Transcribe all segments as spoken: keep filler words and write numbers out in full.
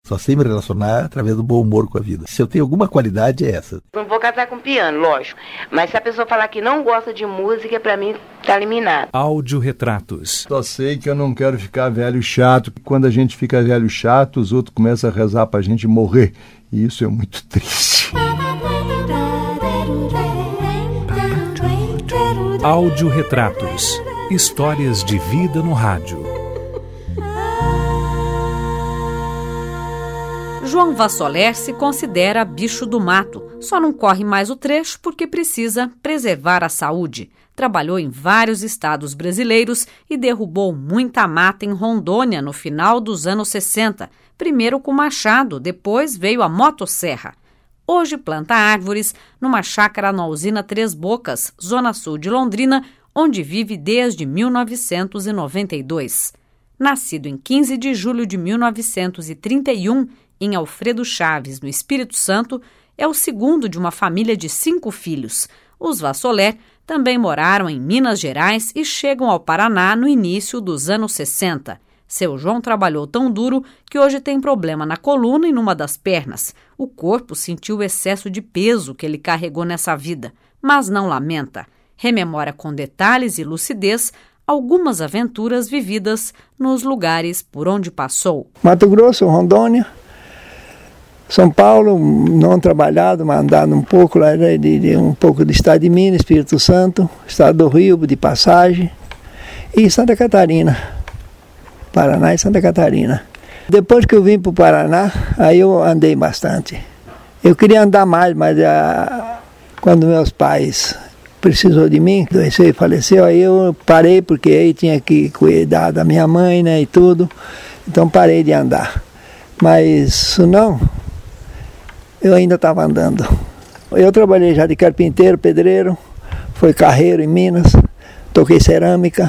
Só sei me relacionar através do bom humor com a vida. Se eu tenho alguma qualidade, é essa. Não vou casar com piano, lógico. Mas se a pessoa falar que não gosta de música, pra mim tá eliminado. Áudio-retratos. Só sei que eu não quero ficar velho chato. Quando a gente fica velho chato, os outros começam a rezar pra gente morrer. E isso é muito triste. Áudio-retratos. Histórias de vida no rádio. João Vassoler se considera bicho do mato. Só não corre mais o trecho porque precisa preservar a saúde. Trabalhou em vários estados brasileiros e derrubou muita mata em Rondônia no final dos anos sessenta. Primeiro com machado, depois veio a motosserra. Hoje planta árvores numa chácara na usina Três Bocas, zona sul de Londrina, onde vive desde mil novecentos e noventa e dois. Nascido em quinze de julho de mil novecentos e trinta e um, em Alfredo Chaves, no Espírito Santo, é o segundo de uma família de cinco filhos. Os Vassoler também moraram em Minas Gerais e chegam ao Paraná no início dos anos sessenta. Seu João trabalhou tão duro que hoje tem problema na coluna e numa das pernas. O corpo sentiu o excesso de peso que ele carregou nessa vida, mas não lamenta. Rememora com detalhes e lucidez algumas aventuras vividas nos lugares por onde passou. Mato Grosso, Rondônia, São Paulo, não trabalhado, mas andado um pouco, lá de, de, um pouco do estado de Minas, Espírito Santo, estado do Rio, de passagem, e Santa Catarina, Paraná e Santa Catarina. Depois que eu vim para o Paraná, aí eu andei bastante. Eu queria andar mais, mas ah, quando meus pais precisou de mim, adoeceu e faleceu, aí eu parei, porque aí tinha que cuidar da minha mãe, né, e tudo, então parei de andar. Mas isso não, eu ainda estava andando. Eu trabalhei já de carpinteiro, pedreiro, fui carreiro em Minas, toquei cerâmica,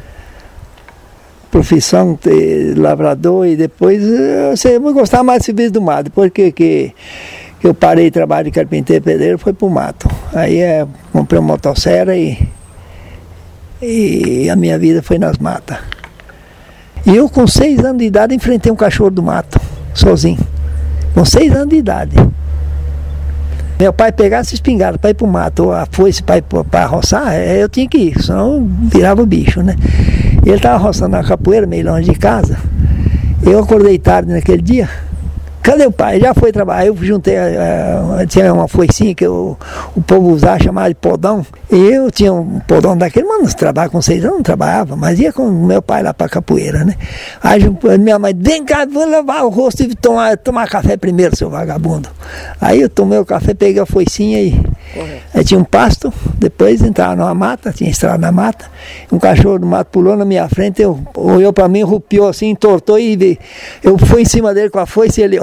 profissão de lavrador, e depois eu vou gostar mais do serviço do mato. Depois que, que, que eu parei de trabalhar de carpinteiro e pedreiro, foi para o mato. Aí é, comprei uma motosserra e, e a minha vida foi nas matas. E eu com seis anos de idade enfrentei um cachorro do mato, sozinho. Com seis anos de idade. Meu pai pegasse espingarda para ir para o mato, ou a foice para roçar, eu tinha que ir, senão virava o bicho, né? Ele estava roçando na capoeira, meio longe de casa. Eu acordei tarde naquele dia. Cadê o pai? Já foi trabalhar. Eu juntei, uh, tinha uma foicinha que eu, o povo usava, chamava de podão. E eu tinha um podão daquele, mas não trabalhava com seis anos, não trabalhava, mas ia com meu pai lá para capoeira, né? Aí minha mãe, vem cá, vou lavar o rosto e tomar, tomar café primeiro, seu vagabundo. Aí eu tomei o café, peguei a foicinha e aí tinha um pasto, depois entrava numa mata, tinha estrada na mata, um cachorro do mato pulou na minha frente, eu, olhou para mim, rupiou assim, entortou e eu fui em cima dele com a foice e ele...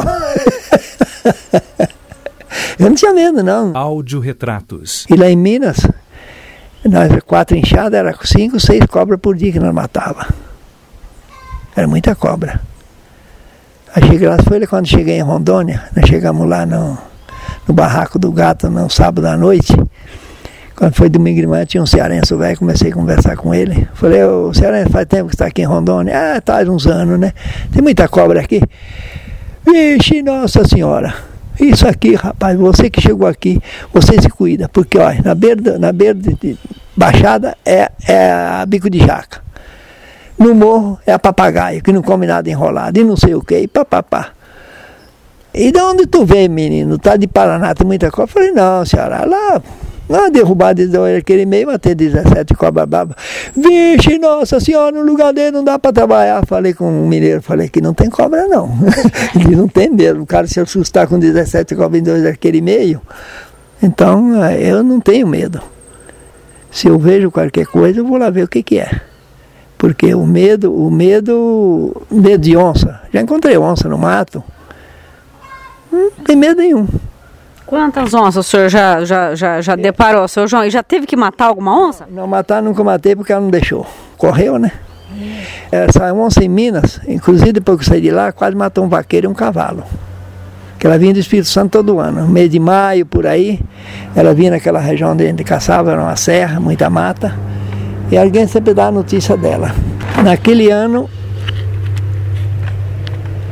Eu não tinha medo, não. Áudio-retratos. E lá em Minas, nós quatro enxadas, era cinco, seis cobras por dia que nós matava. Era muita cobra. Aí cheguei lá, foi quando cheguei em Rondônia, nós chegamos lá no, no barraco do gato no sábado à noite. Quando foi domingo de manhã, tinha um cearense velho, comecei a conversar com ele. Falei, ô cearense, faz tempo que você está aqui em Rondônia? Ah, faz uns anos, né? Tem muita cobra aqui. Vixe, Nossa Senhora, isso aqui, rapaz, você que chegou aqui, você se cuida, porque ó, na beira, na beira de baixada é, é a bico de jaca, no morro é a papagaio, que não come nada enrolado, e não sei o que, e papapá. E de onde tu vem, menino? Tá de Paraná, tem muita cobra? Eu falei, não, senhora, lá... Não, derrubado aquele meio, matei dezessete cobra baba. Vixe, Nossa Senhora, no lugar dele não dá para trabalhar. Falei com um mineiro, falei que não tem cobra não. Ele não tem medo. O cara se assustar com dezessete cobras em dois daquele meio. Então, eu não tenho medo. Se eu vejo qualquer coisa, eu vou lá ver o que que é. Porque o medo, o medo, medo de onça. Já encontrei onça no mato. Não tem medo nenhum. Quantas onças o senhor já, já, já, já deparou, seu João? E já teve que matar alguma onça? Não, matar nunca matei porque ela não deixou. Correu, né? Essa onça em Minas, inclusive depois que eu saí de lá, quase matou um vaqueiro e um cavalo. Que ela vinha do Espírito Santo todo ano. No mês de maio, por aí, ela vinha naquela região onde a gente caçava, era uma serra, muita mata. E alguém sempre dá a notícia dela. Naquele ano,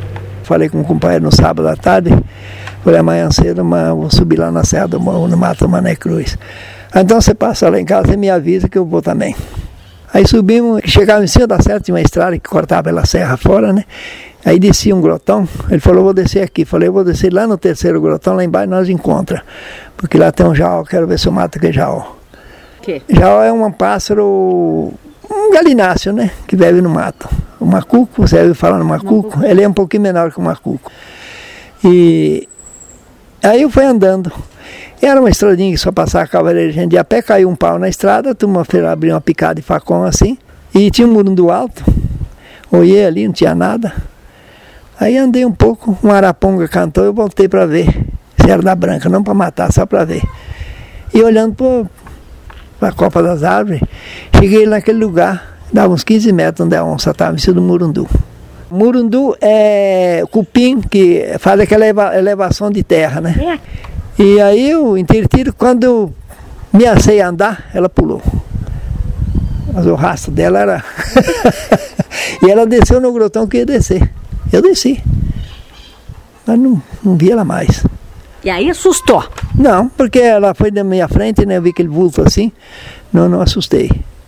Falei com um companheiro no sábado à tarde, falei, amanhã cedo mas vou subir lá na Serra do no Mato Mané Cruz. Então você passa lá em casa e me avisa que eu vou também. Aí subimos, chegávamos em cima da serra, tinha uma estrada que cortava pela serra fora, né? Aí descia um grotão, ele falou, vou descer aqui. Falei, eu vou descer lá no terceiro grotão, lá embaixo nós encontramos. Porque lá tem um jaó, quero ver se eu mato aquele jaó. Que? Jaó é um pássaro, um galináceo, né? Que vive no mato. O macuco, você ouviu falar no macuco? macuco? Ele é um pouquinho menor que o macuco. E aí eu fui andando. Era uma estradinha que só passava a cavaleira, a gente ia a pé, caiu um pau na estrada, a turma abriu uma picada de facão assim, e tinha um murundu alto, olhei ali, não tinha nada. Aí andei um pouco, um araponga cantou, eu voltei para ver se era da branca, não para matar, só para ver. E olhando para a copa das árvores, cheguei naquele lugar, dava uns quinze metros onde a onça estava, em cima do murundu. Murundu é cupim que faz aquela eleva, elevação de terra, né? É. E aí o Intirtiro, quando eu me assei a andar, ela pulou. Mas o rastro dela era... E ela desceu no grotão que ia descer. Eu desci. Mas não, não vi ela mais. E aí assustou? Não, porque ela foi na minha frente, né? Eu vi aquele vulto assim. Não, não assustei.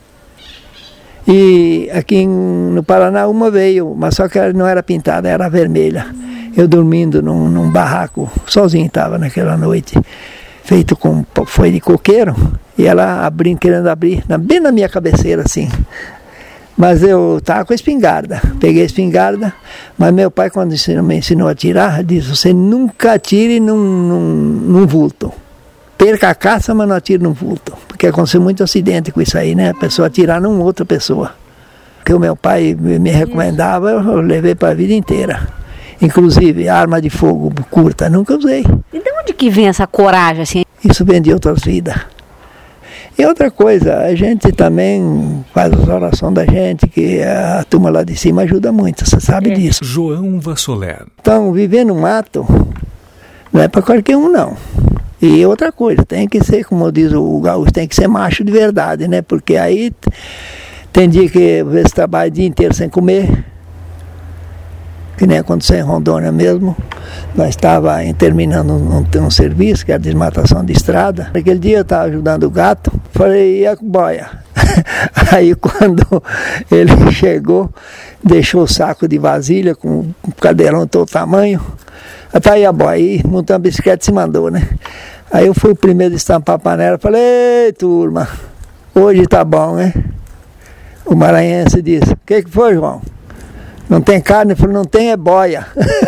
E aqui em, no Paraná uma veio, mas só que ela não era pintada, era vermelha. Eu dormindo num, num barraco, sozinho estava naquela noite, feito com folha de coqueiro, e ela abrindo, querendo abrir, na, bem na minha cabeceira assim. Mas eu estava com a espingarda, peguei a espingarda, mas meu pai, quando ensinou, me ensinou a atirar, disse, você nunca atire num, num, num vulto. Perca a caça, mas não atire num vulto. Porque aconteceu muito acidente com isso aí, né? A pessoa atirar numa outra pessoa. O que o meu pai me recomendava, eu levei para a vida inteira. Inclusive, arma de fogo curta, nunca usei. E de onde que vem essa coragem assim? Isso vem de outras vidas. E outra coisa, a gente também faz as orações da gente, que a turma lá de cima ajuda muito, você sabe é. disso. João Vassoler. Então, viver no mato não é para qualquer um, não. E outra coisa, tem que ser, como diz o gaúcho, tem que ser macho de verdade, né? Porque aí tem dia que você trabalha o dia inteiro sem comer, que nem aconteceu em Rondônia mesmo. Nós estávamos terminando um, um, um serviço, que era desmatação de estrada. Naquele dia eu estava ajudando o gato, falei, e a boia? Aí quando ele chegou, deixou o saco de vasilha com um cadeirão de todo tamanho, até aí a boia, aí montou uma bicicleta e se mandou, né? Aí eu fui o primeiro a estampar a panela, falei, ei turma, hoje tá bom, né? O maranhense disse, o que que foi, João? Não tem carne? Ele falou, não tem, é boia.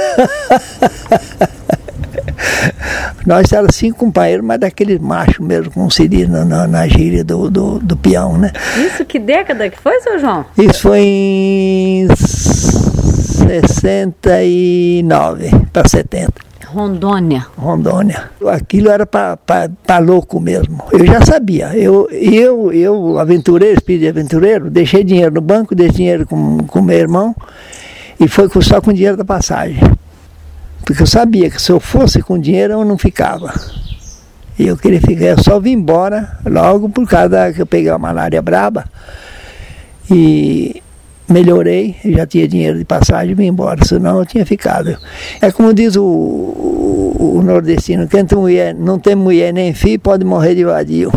Nós éramos cinco companheiros, mas daqueles machos mesmo, como se diz na, na, na gíria do, do, do peão, né? Isso, que década que foi, seu João? Isso foi em sessenta e nove para setenta. Rondônia. Rondônia. Aquilo era para louco mesmo. Eu já sabia. Eu, eu, eu aventureiro, espírito de aventureiro, deixei dinheiro no banco, deixei dinheiro com, com meu irmão e foi só com o dinheiro da passagem. Porque eu sabia que se eu fosse com dinheiro eu não ficava. E eu queria ficar, eu só vim embora logo por causa da, que eu peguei uma malária braba e melhorei, já tinha dinheiro de passagem e vim embora, senão eu tinha ficado. É como diz o, o, o nordestino, quem tem mulher, não tem mulher nem filho, pode morrer de vadio.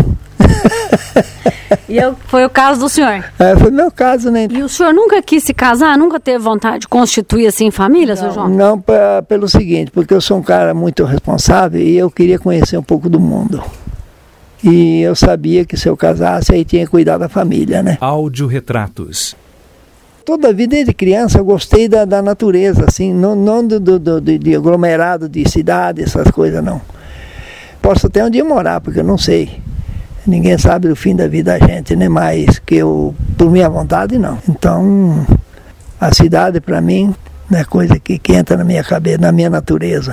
E eu, foi o caso do senhor? É, foi meu caso, né? E o senhor nunca quis se casar? Nunca teve vontade de constituir assim família, não, seu João? Não, pra, pelo seguinte, porque eu sou um cara muito responsável e eu queria conhecer um pouco do mundo. E eu sabia que se eu casasse, aí tinha que cuidar da família, né? Áudio-retratos. Toda a vida, desde criança, eu gostei da, da natureza, assim, não, não do, do, do, de aglomerado de cidade, essas coisas, não. Posso até um dia morar, porque eu não sei. Ninguém sabe do fim da vida da gente, né? Mas que eu, por minha vontade, não. Então, a cidade, para mim, não é coisa que, que entra na minha cabeça, na minha natureza.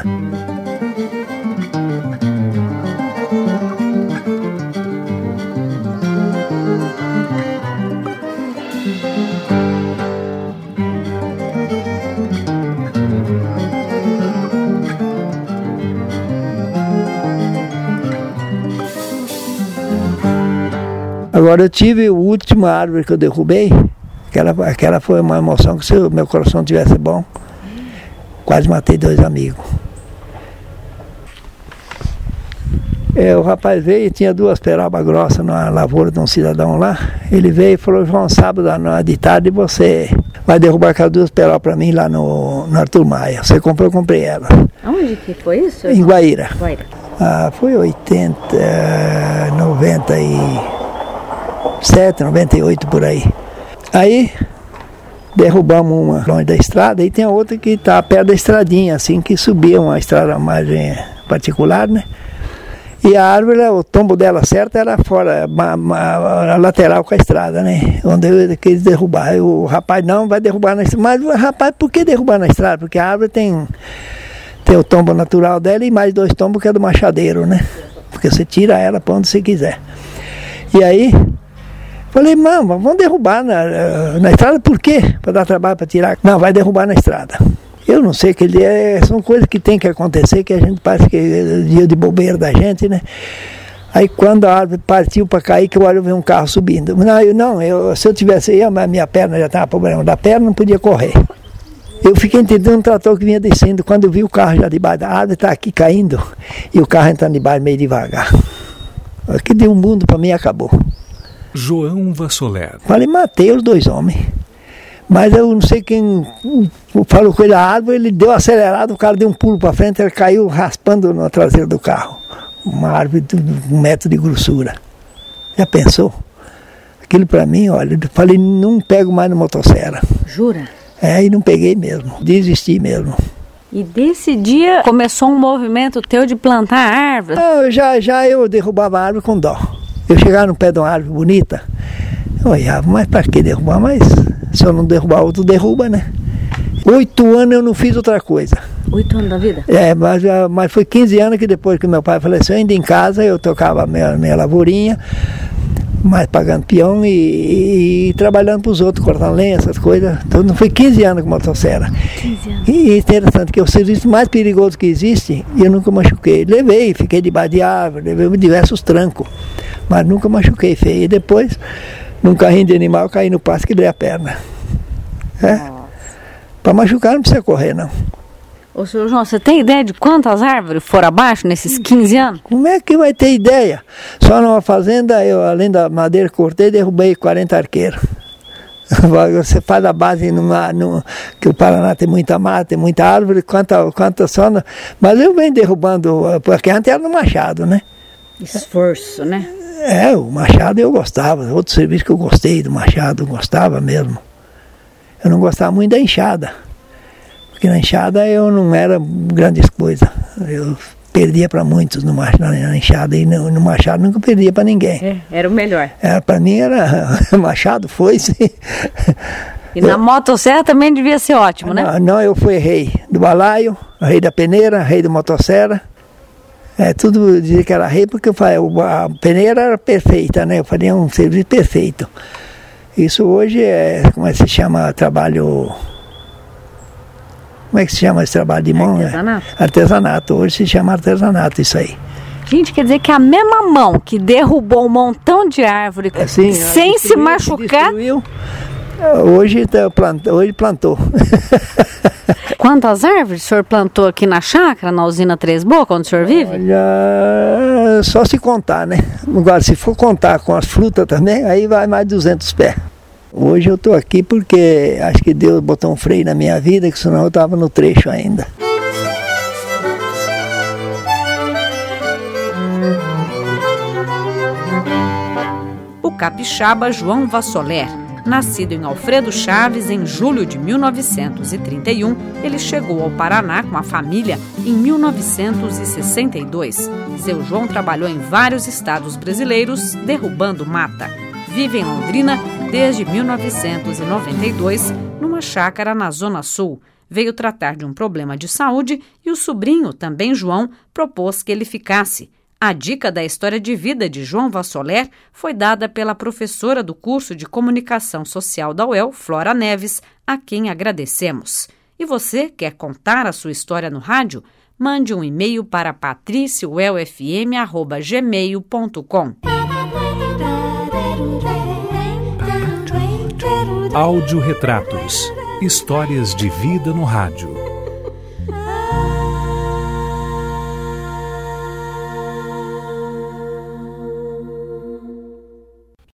Agora eu tive a última árvore que eu derrubei, aquela, aquela foi uma emoção que se o meu coração tivesse bom. quase matei dois amigos. É, o rapaz veio e tinha duas perobas grossas na lavoura de um cidadão lá. Ele veio e falou: João, sábado de tarde você vai derrubar aquelas duas perobas para mim lá no, no Arthur Maia. Você comprou, eu comprei ela. Onde que foi isso? Em Guaíra. Guaíra. Ah, foi oitenta, noventa e sete, noventa e oito por aí. Aí derrubamos uma longe da estrada e tem a outra que está perto da estradinha, assim, que subia uma estrada mais particular, né? E a árvore, o tombo dela certo era fora, ma, ma, a lateral com a estrada, né? Onde eu quis derrubar. O rapaz, não, vai derrubar na estrada. Mas, rapaz, por que derrubar na estrada? Porque a árvore tem, tem o tombo natural dela e mais dois tombos que é do machadeiro, né? Porque você tira ela para onde você quiser. E aí, falei, mano, vamos derrubar na, na estrada, por quê? Para dar trabalho para tirar? Não, vai derrubar na estrada. Eu não sei, que ele é, são coisas que tem que acontecer, que a gente parece que é dia de bobeira da gente, né? Aí quando a árvore partiu para cair, que eu olho, eu vi um carro subindo. Não, eu, não eu, se eu tivesse aí, a minha perna já estava problema da perna, não podia correr. Eu fiquei entendendo um trator que vinha descendo, quando eu vi o carro já debaixo da árvore, está aqui caindo, e o carro entrando debaixo meio devagar. Aqui deu um mundo para mim e acabou. João Vassoler. Falei, matei os dois homens. Mas eu não sei quem falou com ele, a árvore, ele deu acelerado, o cara deu um pulo para frente, ele caiu raspando na traseira do carro. Uma árvore de um metro de grossura. Já pensou? Aquilo para mim, olha, eu falei, não pego mais no motosserra. Jura? É, e não peguei mesmo, desisti mesmo. E desse dia começou um movimento teu de plantar árvore? Não, já, já eu derrubava a árvore com dó. Eu chegava no pé de uma árvore bonita, eu olhava, mas para que derrubar? Mas se eu não derrubar outro, derruba, né? Oito anos eu não fiz outra coisa. Oito anos da vida? É, mas, mas foi quinze anos que depois que meu pai faleceu, ainda em casa, eu tocava a minha, minha lavourinha, mas pagando peão e, e, e trabalhando para os outros, cortando lenha, essas coisas. Então não foi quinze anos com motosserra. quinze anos. E interessante que é o serviço mais perigoso que existe, e eu nunca machuquei. Levei, fiquei debaixo de árvore, levei diversos trancos, mas nunca machuquei feio. E depois, num carrinho de animal, caí no passo e quebrei a perna. É? Para machucar não precisa correr, não. Ô, senhor João, você tem ideia de quantas árvores foram abaixo nesses quinze anos? Como é que vai ter ideia? Só numa fazenda, eu, além da madeira que cortei, derrubei quarenta arqueiros. Você faz a base numa, numa, que o Paraná tem muita mata, tem muita árvore, quanta, quanta só. No, mas eu venho derrubando, porque antes era no machado, né? Esforço, né? É, o machado eu gostava, outro serviço que eu gostei do machado, eu gostava mesmo. Eu não gostava muito da enxada, porque na enxada eu não era grandes coisas. Eu perdia para muitos no machado, na enxada, e no, no machado nunca perdia para ninguém. É, era o melhor. Era, para mim era machado, foi sim. E na motosserra também devia ser ótimo, né? Não, não, eu fui rei do balaio, rei da peneira, rei da motosserra. É, tudo dizia que era rei porque eu falei, a peneira era perfeita, né? Eu fazia um serviço perfeito. Isso hoje é, como é que se chama, trabalho... Como é que se chama esse trabalho de mão? Artesanato. É? Artesanato. Hoje se chama artesanato isso aí. Gente, quer dizer que a mesma mão que derrubou um montão de árvore assim, sem se machucar... Hoje, plant, hoje plantou. Quantas árvores o senhor plantou aqui na chácara, na usina Três Bocas, onde o senhor vive? Olha, só se contar, né? Agora, se for contar com as frutas também, aí vai mais de duzentos pés. Hoje eu estou aqui porque acho que Deus botou um freio na minha vida, que senão eu estava no trecho ainda. O capixaba João Vassoler, nascido em Alfredo Chaves em julho de mil novecentos e trinta e um, ele chegou ao Paraná com a família em mil novecentos e sessenta e dois. Seu João trabalhou em vários estados brasileiros, derrubando mata. Vive em Londrina desde mil novecentos e noventa e dois, numa chácara na Zona Sul. Veio tratar de um problema de saúde e o sobrinho, também João, propôs que ele ficasse. A dica da história de vida de João Vassoler foi dada pela professora do curso de Comunicação Social da U E L, Flora Neves, a quem agradecemos. E você quer contar a sua história no rádio? Mande um e-mail para patricia u e l f m arroba gmail ponto com. Áudio Retratos. Histórias de vida no rádio.